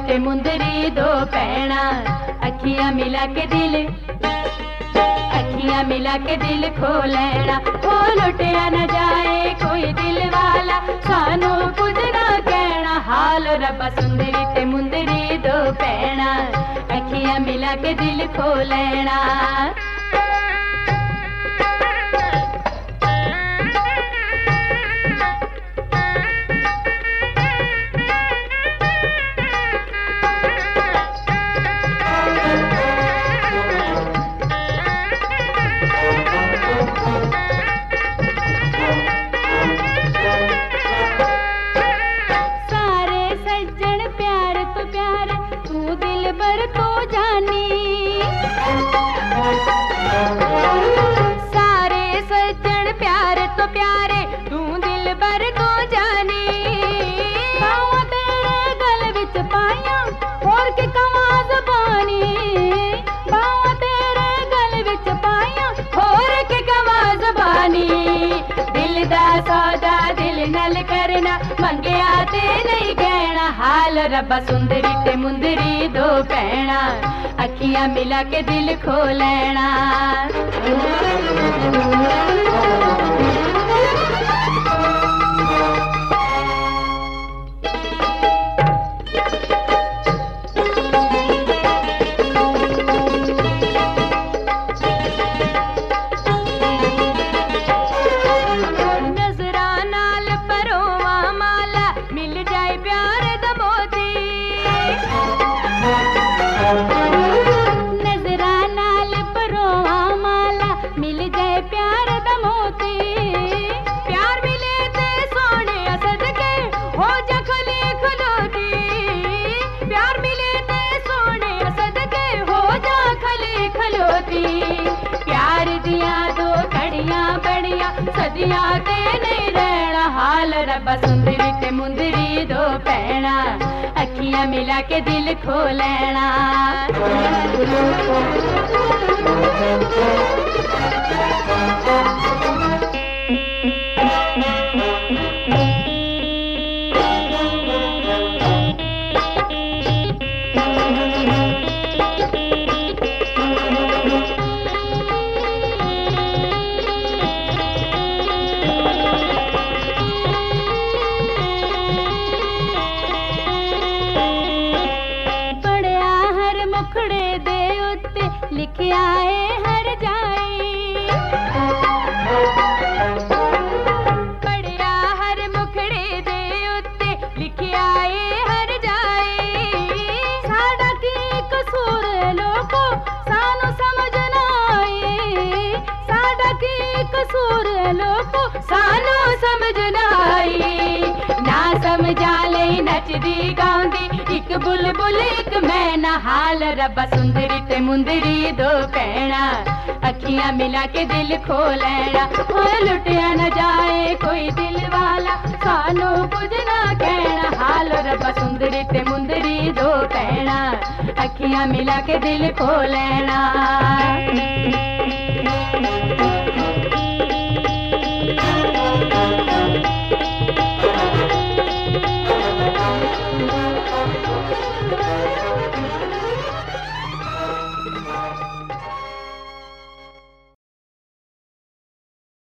ते मुंदरी दो पैना, अखियां मिला के दिल खो लेना। हो लुटिया न जाए कोई दिल वाला, सानू कुछ ना कहना। हाल रब्बा सुंदरी ते मुंदरी दो पैना, अखियां मिला के दिल खो लेना। सारे सज्जन प्यार तो प्यारे, तू दिल भर तो जानी। बावां तेरे गल विच पाइयां, होर के कवां ज़बानी। बावां तेरे गल विच पाइयां, होर के कवां ज़बानी। दिल दा सौदा दिल नल करना, मंगिया ते नहीं कहना। हाल रब्बा सुंदरी ते मुंदरी दो पैना, अखियां मिला के दिल खो लेना। नजरा नाल परोवा माला, मिल जाए प्यार दा मोती। नजरा नाल परोवा माला, मिल जाए प्यार दा मोती। प्यार मिले ते सोने सदके, हो जा खली खलोती। प्यार मिले ते सोने सदके, हो जा खली खलोती। प्यार दिया दो कड़ियां बड़ियां, सदियां ते नहीं रहना। हाल रब्बा सुंदरी ते मुंदरी दो पैना, अखियां मिला के दिल खो लेना। पढ़िया हर मुखड़े दे उत्ते, लिखिया है हर जाई। पढ़िया हर मुखड़े दे उत्ते, लिखिया है हर जाई। साडा की कसूर लोको, सानू समझ ना आई। साडा की कसूर लोको, सानू समझ ना आई। ना समझा ले नचदी गाउंदी, एक बुलबुल एक मैना। हाल रब्बा सुंदरी ते मुंदरी दो पैना, अखियां मिला के दिल खो लेना। हो लुटिया न जाए कोई दिल वाला, सानू कुछ ना कहना। हाल रब्बा सुंदरी ते मुंदरी दो पैना, अखियां मिला के दिल खो लेना।